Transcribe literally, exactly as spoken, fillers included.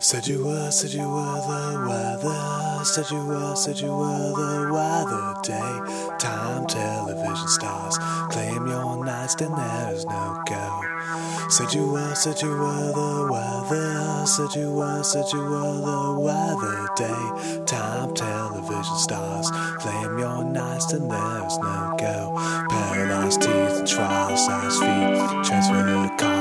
Said you were, said you were the weather. Said you were, said you were the weather. Daytime television stars claim your nights, then there's no go. Said you were, said you were the weather. Said you were, said you were the weather. Daytime television stars claim your nights, then there's no go. Paralyzed teeth and trial size feet. Transfer the car.